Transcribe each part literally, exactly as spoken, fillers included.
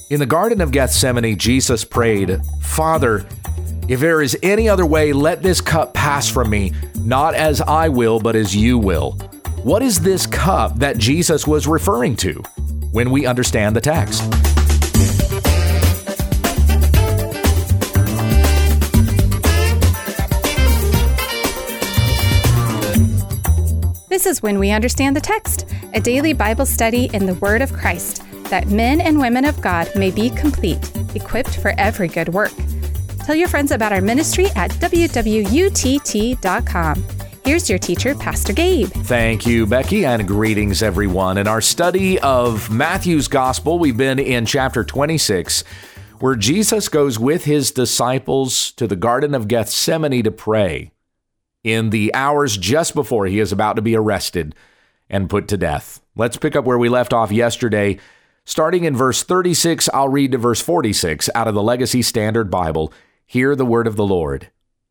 In the Garden of Gethsemane, Jesus prayed, "Father, if there is any other way, let this cup pass from me, not as I will, but as you will." What is this cup that Jesus was referring to when we understand the text? This is When We Understand the Text, a daily Bible study in the Word of Christ, that men and women of God may be complete, equipped for every good work. Tell your friends about our ministry at w w u t t dot com. Here's your teacher, Pastor Gabe. Thank you, Becky, and greetings, everyone. In our study of Matthew's Gospel, we've been in chapter twenty-six, where Jesus goes with his disciples to the Garden of Gethsemane to pray in the hours just before he is about to be arrested and put to death. Let's pick up where we left off yesterday. Starting in verse thirty-six, I'll read to verse forty-six out of the Legacy Standard Bible. Hear the word of the Lord.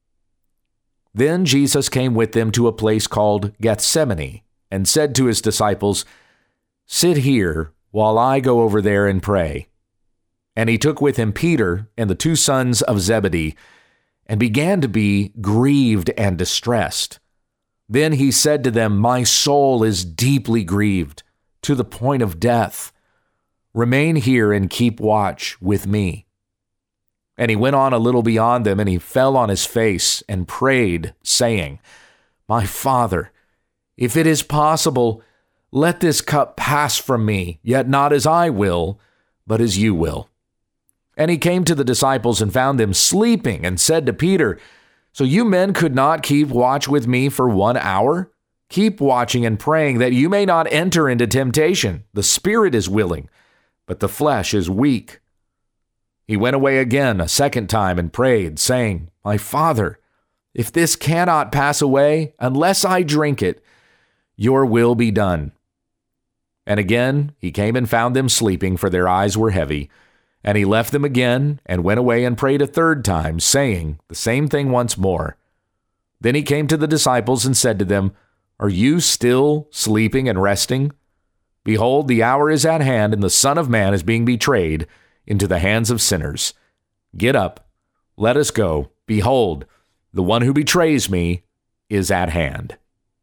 Then Jesus came with them to a place called Gethsemane and said to his disciples, "Sit here while I go over there and pray." And he took with him Peter and the two sons of Zebedee and began to be grieved and distressed. Then he said to them, "My soul is deeply grieved to the point of death. Remain here and keep watch with me." And he went on a little beyond them, and he fell on his face and prayed, saying, "My Father, if it is possible, let this cup pass from me, yet not as I will, but as you will." And he came to the disciples and found them sleeping, and said to Peter, "So you men could not keep watch with me for one hour? Keep watching and praying that you may not enter into temptation. The spirit is willing, but the flesh is weak." He went away again a second time and prayed, saying, "My Father, if this cannot pass away unless I drink it, your will be done." And again he came and found them sleeping, for their eyes were heavy. And he left them again and went away and prayed a third time, saying the same thing once more. Then he came to the disciples and said to them, "Are you still sleeping and resting? Behold, the hour is at hand, and the Son of Man is being betrayed into the hands of sinners. Get up, let us go. Behold, the one who betrays me is at hand."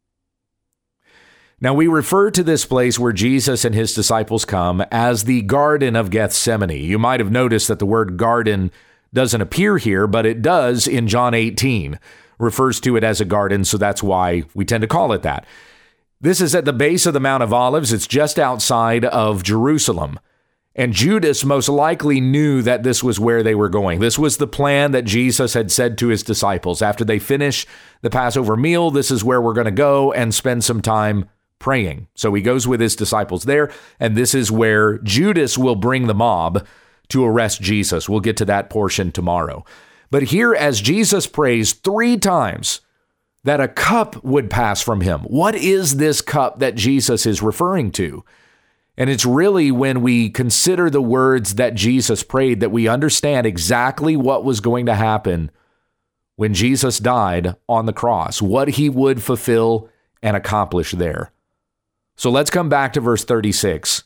Now we refer to this place where Jesus and his disciples come as the Garden of Gethsemane. You might have noticed that the word garden doesn't appear here, but it does in John eighteen. Refers to it as a garden, so that's why we tend to call it that. This is at the base of the Mount of Olives. It's just outside of Jerusalem. And Judas most likely knew that this was where they were going. This was the plan that Jesus had said to his disciples. After they finish the Passover meal, this is where we're going to go and spend some time praying. So he goes with his disciples there, and this is where Judas will bring the mob to arrest Jesus. We'll get to that portion tomorrow. But here, as Jesus prays three times that a cup would pass from him, what is this cup that Jesus is referring to? And it's really when we consider the words that Jesus prayed that we understand exactly what was going to happen when Jesus died on the cross, what he would fulfill and accomplish there. So let's come back to verse thirty-six.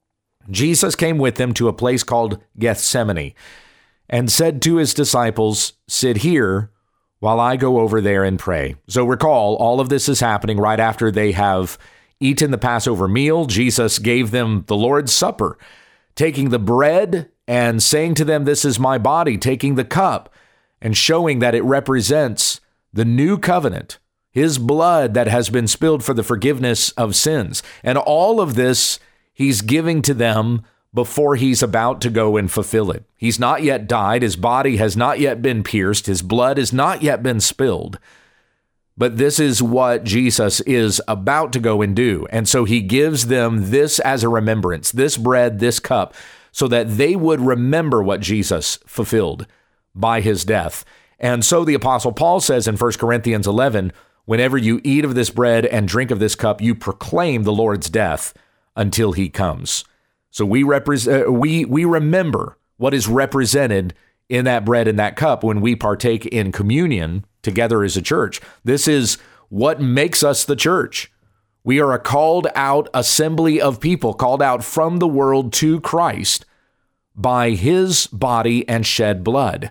Jesus came with them to a place called Gethsemane and said to his disciples, "Sit here while I go over there and pray." So recall, all of this is happening right after they have eaten the Passover meal. Jesus gave them the Lord's Supper, taking the bread and saying to them, "This is my body," taking the cup and showing that it represents the new covenant, his blood that has been spilled for the forgiveness of sins. And all of this he's giving to them before he's about to go and fulfill it. He's not yet died. His body has not yet been pierced. His blood has not yet been spilled. But this is what Jesus is about to go and do. And so he gives them this as a remembrance, this bread, this cup, so that they would remember what Jesus fulfilled by his death. And so the Apostle Paul says in First Corinthians eleven, "Whenever you eat of this bread and drink of this cup, you proclaim the Lord's death until he comes." So we represent, we we remember what is represented in that bread and that cup when we partake in communion together as a church. This is what makes us the church. We are a called out assembly of people, called out from the world to Christ by his body and shed blood.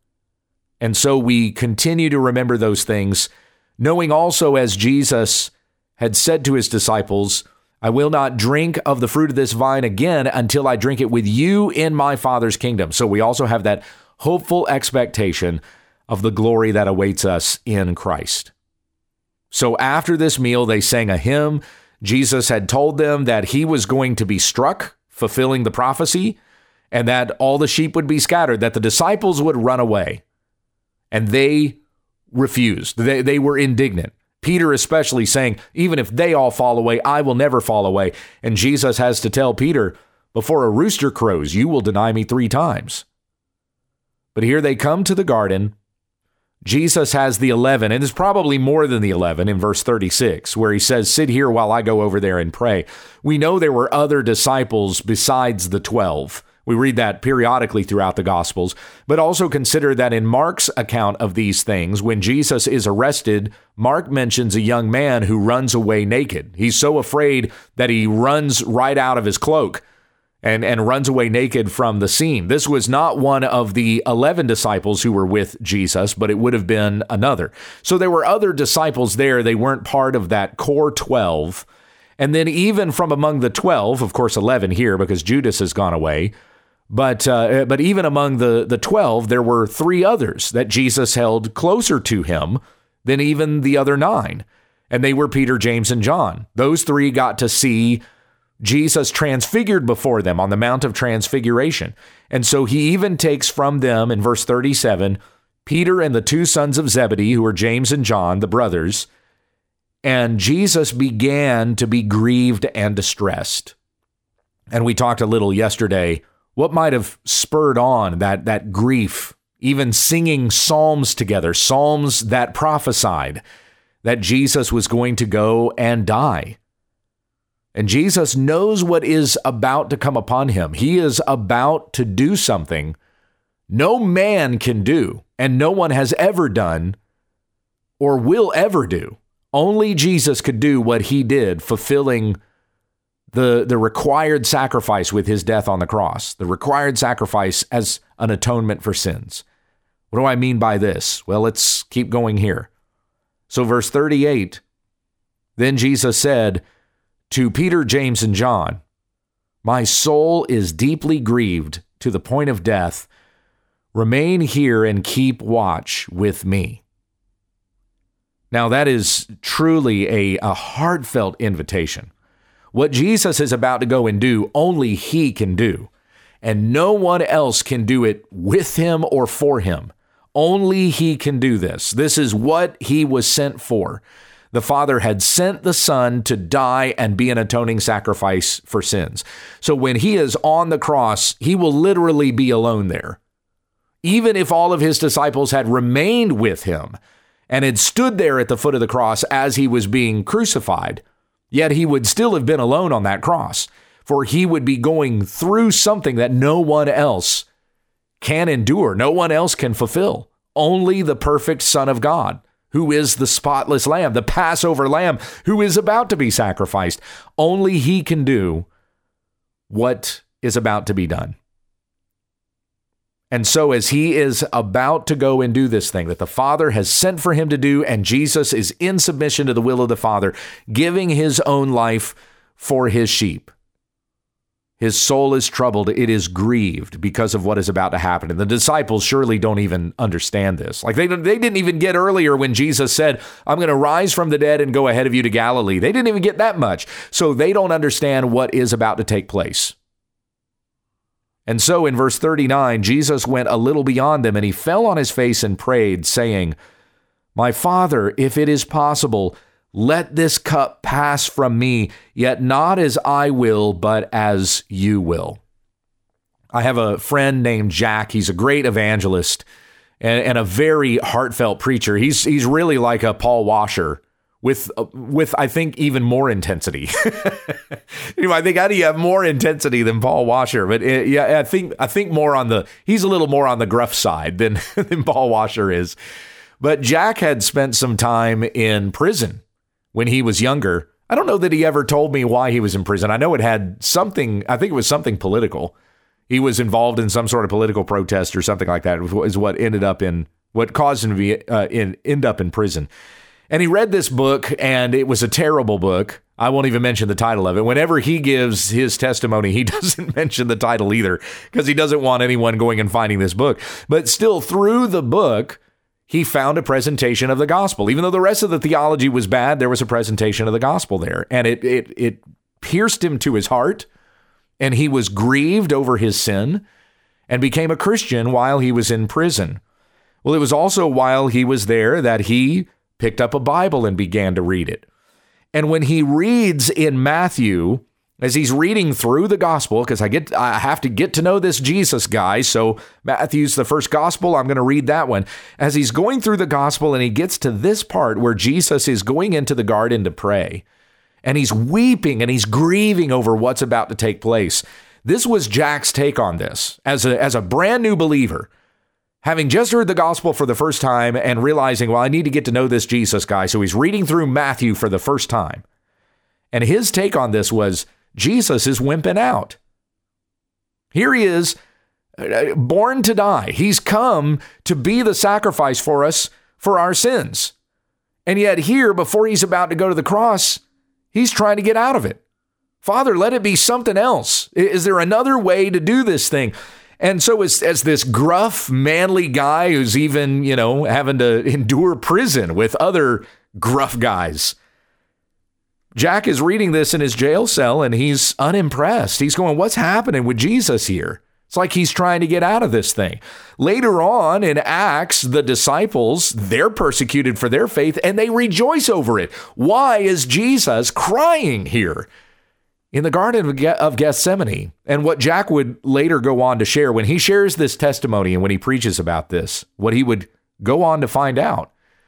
And so we continue to remember those things, knowing also, as Jesus had said to his disciples, I will not drink of the fruit of this vine again until I drink it with you in my Father's kingdom. So we also have that hopeful expectation of the glory that awaits us in Christ. So after this meal, they sang a hymn. Jesus had told them that he was going to be struck, fulfilling the prophecy, and that all the sheep would be scattered, that the disciples would run away. And they refused. They, they were indignant. Peter especially saying, even if they all fall away, I will never fall away. And Jesus has to tell Peter, before a rooster crows, you will deny me three times. But here they come to the garden. Jesus has the eleven, and it's probably more than the eleven in verse thirty-six, where he says, sit here while I go over there and pray. We know there were other disciples besides the twelve. We read that periodically throughout the Gospels, but also consider that in Mark's account of these things, when Jesus is arrested, Mark mentions a young man who runs away naked. He's so afraid that he runs right out of his cloak and, and runs away naked from the scene. This was not one of the eleven disciples who were with Jesus, but it would have been another. So there were other disciples there. They weren't part of that core twelve. And then even from among the twelve, of course, eleven here because Judas has gone away, But uh, but even among the, the twelve, there were three others that Jesus held closer to him than even the other nine. And they were Peter, James, and John. Those three got to see Jesus transfigured before them on the Mount of Transfiguration. And so he even takes from them, in verse thirty-seven, Peter and the two sons of Zebedee, who are James and John, the brothers. And Jesus began to be grieved and distressed. And we talked a little yesterday. What might have spurred on that, that grief, even singing psalms together, psalms that prophesied that Jesus was going to go and die. And Jesus knows what is about to come upon him. He is about to do something no man can do, and no one has ever done or will ever do. Only Jesus could do what he did, fulfilling The, the required sacrifice with his death on the cross, the required sacrifice as an atonement for sins. What do I mean by this? Well, let's keep going here. So verse thirty-eight, then Jesus said to Peter, James, and John, my soul is deeply grieved to the point of death. Remain here and keep watch with me. Now that is truly a, a heartfelt invitation. What Jesus is about to go and do, only he can do. And no one else can do it with him or for him. Only he can do this. This is what he was sent for. The Father had sent the Son to die and be an atoning sacrifice for sins. So when he is on the cross, he will literally be alone there. Even if all of his disciples had remained with him and had stood there at the foot of the cross as he was being crucified, yet he would still have been alone on that cross, for he would be going through something that no one else can endure, no one else can fulfill. Only the perfect Son of God, who is the spotless Lamb, the Passover Lamb, who is about to be sacrificed. Only he can do what is about to be done. And so as he is about to go and do this thing that the Father has sent for him to do, and Jesus is in submission to the will of the Father, giving his own life for his sheep, his soul is troubled. It is grieved because of what is about to happen. And the disciples surely don't even understand this. Like they, they didn't even get earlier when Jesus said, I'm going to rise from the dead and go ahead of you to Galilee. They didn't even get that much. So they don't understand what is about to take place. And so in verse thirty-nine, Jesus went a little beyond them and he fell on his face and prayed, saying, my Father, if it is possible, let this cup pass from me, yet not as I will, but as you will. I have a friend named Jack. He's a great evangelist and, and a very heartfelt preacher. He's he's really like a Paul Washer with, uh, with I think, even more intensity. You know, I think, how do you have more intensity than Paul Washer? But uh, yeah, I think I think more on the, he's a little more on the gruff side than, than Paul Washer is. But Jack had spent some time in prison when he was younger. I don't know that he ever told me why he was in prison. I know it had something, I think it was something political. He was involved in some sort of political protest or something like that, is what ended up in, what caused him to be, uh, in, end up in prison. And he read this book, and it was a terrible book. I won't even mention the title of it. Whenever he gives his testimony, he doesn't mention the title either, because he doesn't want anyone going and finding this book. But still, through the book, he found a presentation of the gospel. Even though the rest of the theology was bad, there was a presentation of the gospel there. And it it it pierced him to his heart, and he was grieved over his sin and became a Christian while he was in prison. Well, it was also while he was there that he picked up a Bible and began to read it. And when he reads in Matthew, as he's reading through the gospel, because I get I have to get to know this Jesus guy, so Matthew's the first gospel, I'm going to read that one. As he's going through the gospel and he gets to this part where Jesus is going into the garden to pray, and he's weeping and he's grieving over what's about to take place. This was Jack's take on this as a, as a brand new believer. Having just heard the gospel for the first time and realizing, well, I need to get to know this Jesus guy. So he's reading through Matthew for the first time. And his take on this was, Jesus is wimping out. Here he is, born to die. He's come to be the sacrifice for us for our sins. And yet here, before he's about to go to the cross, he's trying to get out of it. Father, let it be something else. Is there another way to do this thing? And so as, as this gruff, manly guy who's even, you know, having to endure prison with other gruff guys, Jack is reading this in his jail cell and he's unimpressed. He's going, what's happening with Jesus here? It's like he's trying to get out of this thing. Later on in Acts, the disciples, they're persecuted for their faith and they rejoice over it. Why is Jesus crying here in the Garden of Gethsemane? And what Jack would later go on to share when he shares this testimony and when he preaches about this, what he would go on to find out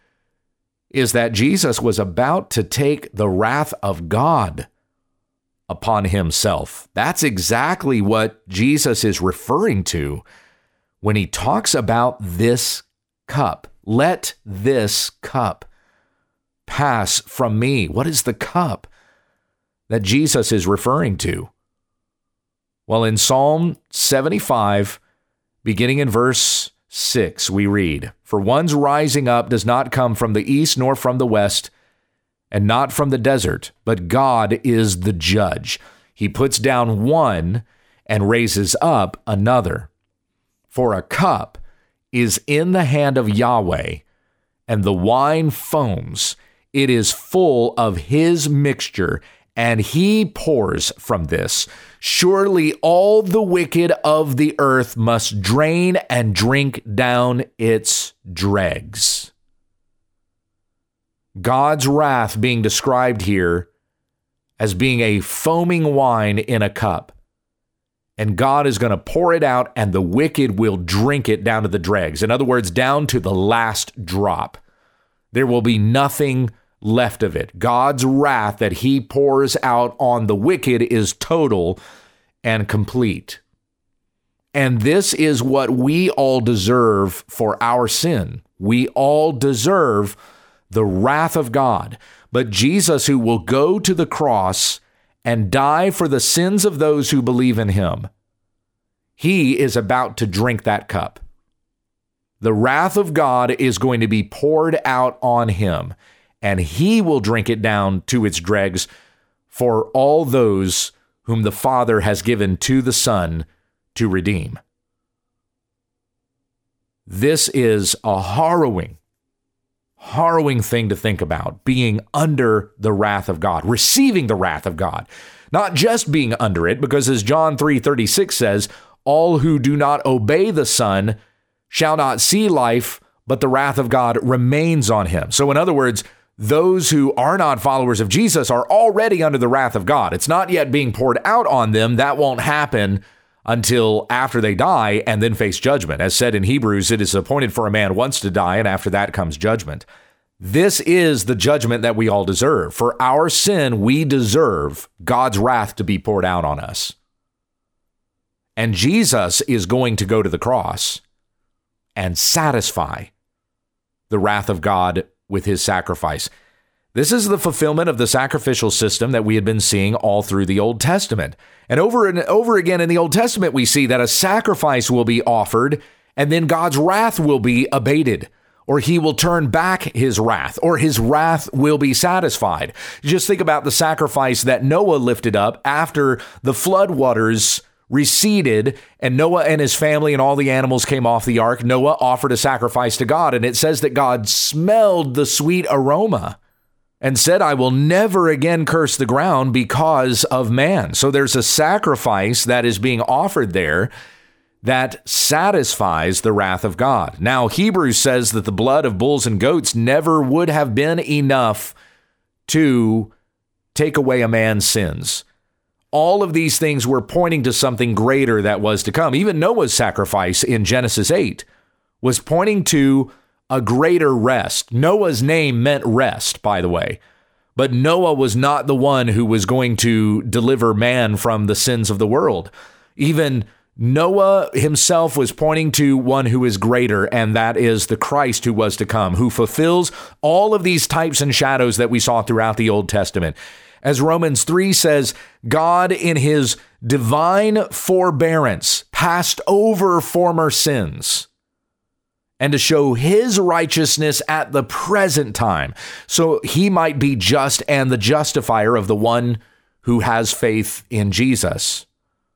is that Jesus was about to take the wrath of God upon himself. That's exactly what Jesus is referring to when he talks about this cup. Let this cup pass from me. What is the cup that Jesus is referring to? Well, in Psalm seventy-five, beginning in verse six, we read, "For one's rising up does not come from the east nor from the west, and not from the desert, but God is the judge. He puts down one and raises up another. For a cup is in the hand of Yahweh, and the wine foams. It is full of his mixture, and he pours from this. Surely all the wicked of the earth must drain and drink down its dregs." God's wrath being described here as being a foaming wine in a cup. And God is going to pour it out, and the wicked will drink it down to the dregs. In other words, down to the last drop. There will be nothing left of it. God's wrath that he pours out on the wicked is total and complete. And this is what we all deserve for our sin. We all deserve the wrath of God. But Jesus, who will go to the cross and die for the sins of those who believe in him, he is about to drink that cup. The wrath of God is going to be poured out on him, and he will drink it down to its dregs for all those whom the Father has given to the Son to redeem. This is a harrowing, harrowing thing to think about, being under the wrath of God, receiving the wrath of God, not just being under it, because as John three thirty-six says, all who do not obey the Son shall not see life, but the wrath of God remains on him. So in other words, those who are not followers of Jesus are already under the wrath of God. It's not yet being poured out on them. That won't happen until after they die and then face judgment. As said in Hebrews, it is appointed for a man once to die, and after that comes judgment. This is the judgment that we all deserve. For our sin, we deserve God's wrath to be poured out on us. And Jesus is going to go to the cross and satisfy the wrath of God with his sacrifice. This is the fulfillment of the sacrificial system that we had been seeing all through the Old Testament. And over and over again in the Old Testament, we see that a sacrifice will be offered, and then God's wrath will be abated, or he will turn back his wrath, or his wrath will be satisfied. Just think about the sacrifice that Noah lifted up after the flood waters receded, and Noah and his family and all the animals came off the ark. Noah offered a sacrifice to God, and it says that God smelled the sweet aroma and said, I will never again curse the ground because of man. So there's a sacrifice that is being offered there that satisfies the wrath of God. Now, Hebrews says that the blood of bulls and goats never would have been enough to take away a man's sins. All of these things were pointing to something greater that was to come. Even Noah's sacrifice in Genesis eight was pointing to a greater rest. Noah's name meant rest, by the way. But Noah was not the one who was going to deliver man from the sins of the world. Even Noah himself was pointing to one who is greater, and that is the Christ who was to come, who fulfills all of these types and shadows that we saw throughout the Old Testament. As Romans three says, God in his divine forbearance passed over former sins, and to show his righteousness at the present time, so he might be just and the justifier of the one who has faith in Jesus.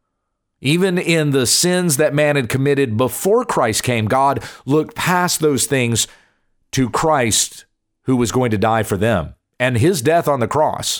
Even in the sins that man had committed before Christ came, God looked past those things to Christ, who was going to die for them. And his death on the cross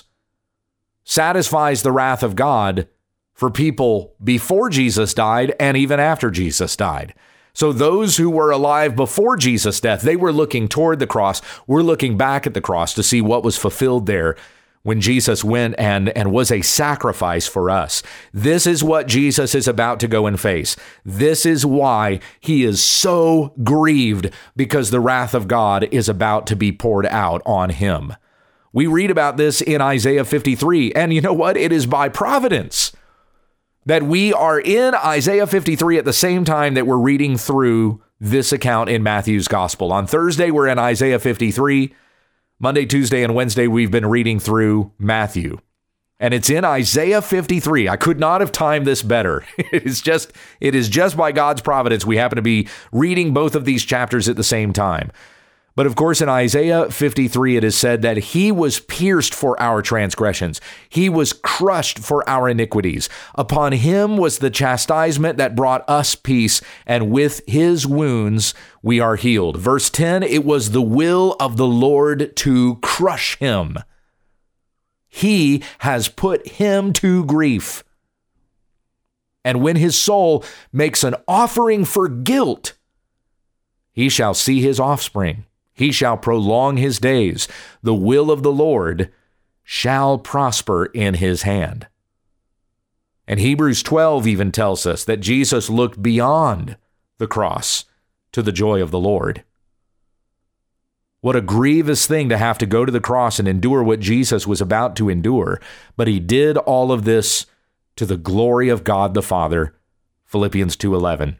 satisfies the wrath of God for people before Jesus died and even after Jesus died. So those who were alive before Jesus' death, they were looking toward the cross. We're looking back at the cross to see what was fulfilled there when Jesus went and, and was a sacrifice for us. This is what Jesus is about to go and face. This is why he is so grieved, because the wrath of God is about to be poured out on him. We read about this in Isaiah fifty-three, and you know what? It is by providence that we are in Isaiah fifty-three at the same time that we're reading through this account in Matthew's gospel. On Thursday, we're in Isaiah fifty-three. Monday, Tuesday, and Wednesday, we've been reading through Matthew. And it's in Isaiah fifty-three. I could not have timed this better. It is just, it is just by God's providence we happen to be reading both of these chapters at the same time. But of course, in Isaiah fifty-three, it is said that he was pierced for our transgressions. He was crushed for our iniquities. Upon him was the chastisement that brought us peace, and with his wounds we are healed. Verse ten, it was the will of the Lord to crush him. He has put him to grief. And when his soul makes an offering for guilt, he shall see his offspring. He shall prolong his days. The will of the Lord shall prosper in his hand. And Hebrews twelve even tells us that Jesus looked beyond the cross to the joy of the Lord. What a grievous thing to have to go to the cross and endure what Jesus was about to endure. But he did all of this to the glory of God the Father. Philippians two eleven.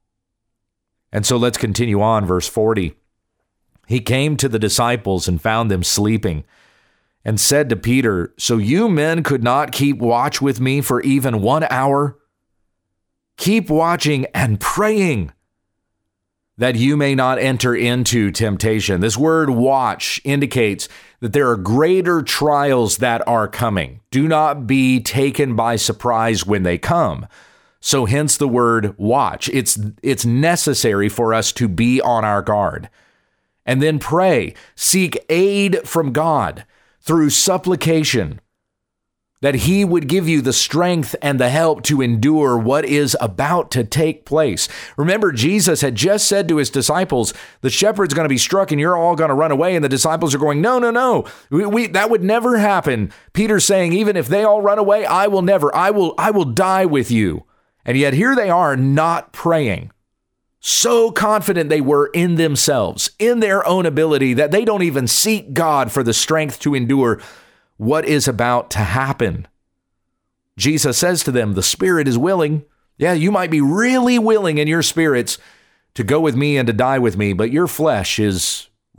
And so let's continue on, verse forty. He came to the disciples and found them sleeping, and said to Peter, "So you men could not keep watch with me for even one hour? Keep watching and praying, that you may not enter into temptation." This word watch indicates that there are greater trials that are coming. Do not be taken by surprise when they come. So hence the word watch. It's, it's necessary for us to be on our guard. And then pray, seek aid from God through supplication, that he would give you the strength and the help to endure what is about to take place. Remember, Jesus had just said to his disciples, the shepherd's going to be struck and you're all going to run away. And the disciples are going, no, no, no, we, we, that would never happen. Peter's saying, even if they all run away, I will never, I will, I will die with you. And yet here they are not praying. So confident they were in themselves, in their own ability, that they don't even seek God for the strength to endure what is about to happen. Jesus says to them, the spirit is willing. Yeah, you might be really willing in your spirits to go with me and to die with me, but your flesh is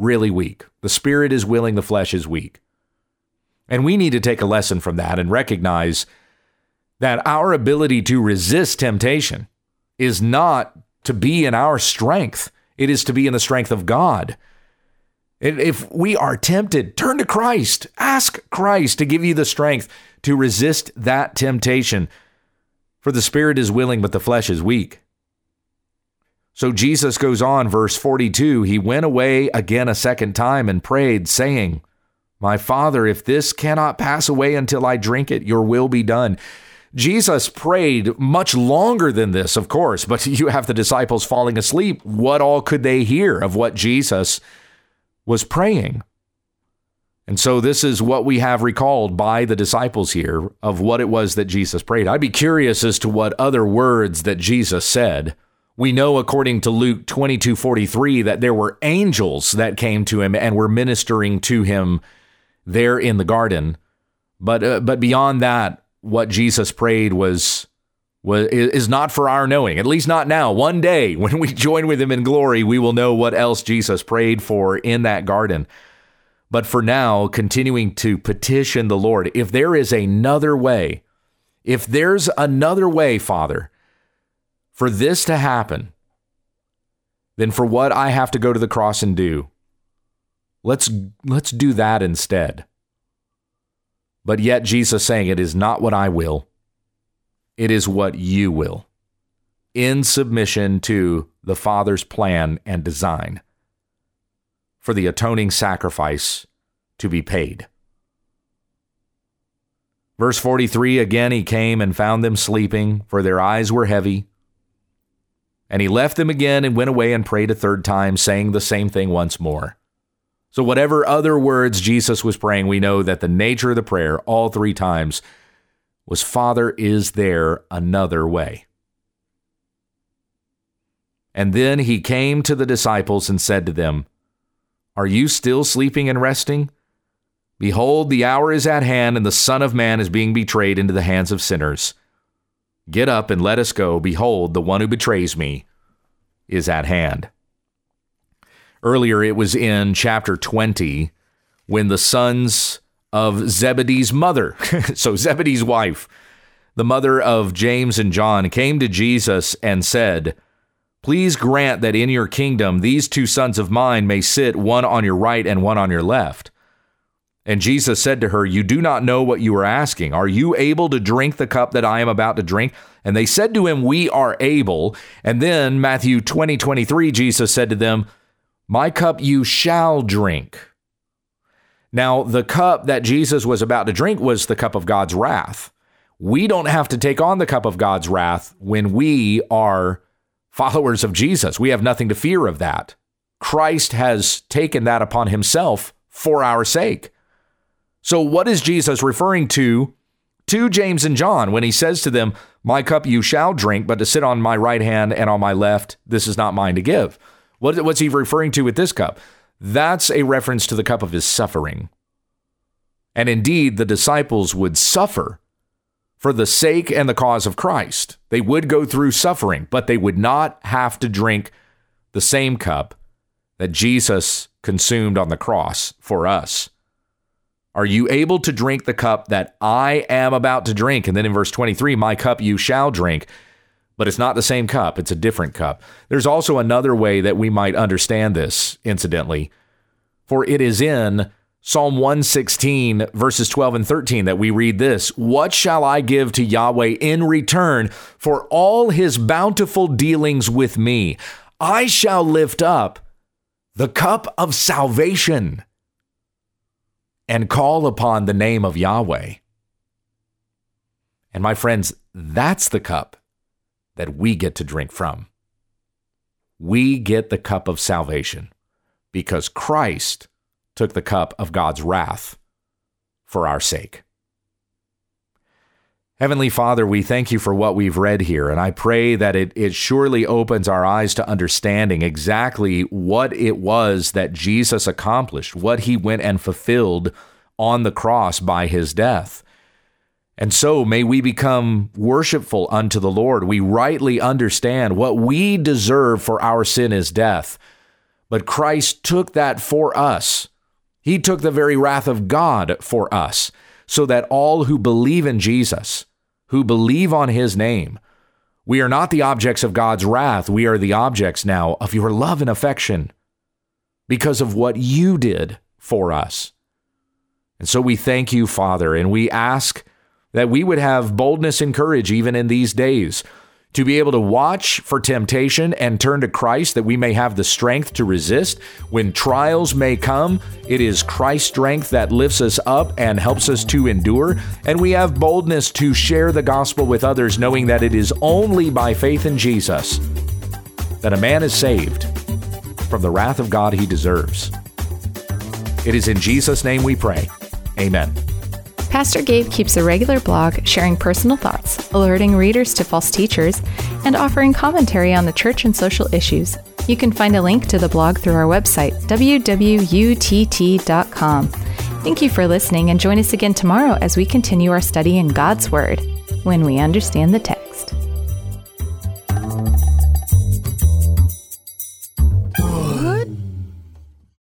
really weak. The spirit is willing, the flesh is weak. And we need to take a lesson from that and recognize that our ability to resist temptation is not to be in our strength. It is to be in the strength of God. If we are tempted, turn to Christ. Ask Christ to give you the strength to resist that temptation. For the spirit is willing, but the flesh is weak. So Jesus goes on, verse forty-two, he went away again a second time and prayed, saying, my Father, if this cannot pass away until I drink it, your will be done. Jesus prayed much longer than this, of course, but you have the disciples falling asleep. What all could they hear of what Jesus was praying? And so this is what we have recalled by the disciples here of what it was that Jesus prayed. I'd be curious as to what other words that Jesus said. We know, according to Luke twenty-two forty-three, that there were angels that came to him and were ministering to him there in the garden. But uh, but beyond that, what Jesus prayed was, was is not for our knowing, at least not now. One day, when we join with him in glory, we will know what else Jesus prayed for in that garden. But for now, continuing to petition the Lord, if there is another way, if there's another way, Father, for this to happen, then for what I have to go to the cross and do, let's let's do that instead. But yet Jesus saying, it is not what I will, it is what you will, in submission to the Father's plan and design for the atoning sacrifice to be paid. Verse forty-three, again he came and found them sleeping, for their eyes were heavy. And he left them again and went away and prayed a third time, saying the same thing once more. So whatever other words Jesus was praying, we know that the nature of the prayer all three times was, Father, is there another way? And then he came to the disciples and said to them, are you still sleeping and resting? Behold, the hour is at hand, and the Son of Man is being betrayed into the hands of sinners. Get up and let us go. Behold, the one who betrays me is at hand. Earlier, it was in chapter twenty when the sons of Zebedee's mother, so Zebedee's wife, the mother of James and John, came to Jesus and said, please grant that in your kingdom these two sons of mine may sit, one on your right and one on your left. And Jesus said to her, you do not know what you are asking. Are you able to drink the cup that I am about to drink? And they said to him, we are able. And then Matthew twenty twenty-three, Jesus said to them, my cup you shall drink. Now, the cup that Jesus was about to drink was the cup of God's wrath. We don't have to take on the cup of God's wrath when we are followers of Jesus. We have nothing to fear of that. Christ has taken that upon himself for our sake. So what is Jesus referring to to James and John when he says to them, my cup you shall drink, but to sit on my right hand and on my left, this is not mine to give? What, what's he referring to with this cup? That's a reference to the cup of his suffering. And indeed, the disciples would suffer for the sake and the cause of Christ. They would go through suffering, but they would not have to drink the same cup that Jesus consumed on the cross for us. Are you able to drink the cup that I am about to drink? And then in verse twenty-three, my cup you shall drink. But it's not the same cup. It's a different cup. There's also another way that we might understand this, incidentally. For it is in Psalm one sixteen, verses twelve and thirteen, that we read this. What shall I give to Yahweh in return for all his bountiful dealings with me? I shall lift up the cup of salvation and call upon the name of Yahweh. And my friends, that's the cup that we get to drink from. We get the cup of salvation because Christ took the cup of God's wrath for our sake. Heavenly Father, we thank you for what we've read here, and I pray that it, it surely opens our eyes to understanding exactly what it was that Jesus accomplished, what he went and fulfilled on the cross by his death. And so may we become worshipful unto the Lord. We rightly understand what we deserve for our sin is death. But Christ took that for us. He took the very wrath of God for us, so that all who believe in Jesus, who believe on his name, we are not the objects of God's wrath. We are the objects now of your love and affection because of what you did for us. And so we thank you, Father, and we ask that we would have boldness and courage even in these days to be able to watch for temptation and turn to Christ, that we may have the strength to resist. When trials may come, it is Christ's strength that lifts us up and helps us to endure. And we have boldness to share the gospel with others, knowing that it is only by faith in Jesus that a man is saved from the wrath of God he deserves. It is in Jesus' name we pray. Amen. Pastor Gabe keeps a regular blog sharing personal thoughts, alerting readers to false teachers, and offering commentary on the church and social issues. You can find a link to the blog through our website, w w u t t dot com. Thank you for listening, and join us again tomorrow as we continue our study in God's Word, when we understand the text. What?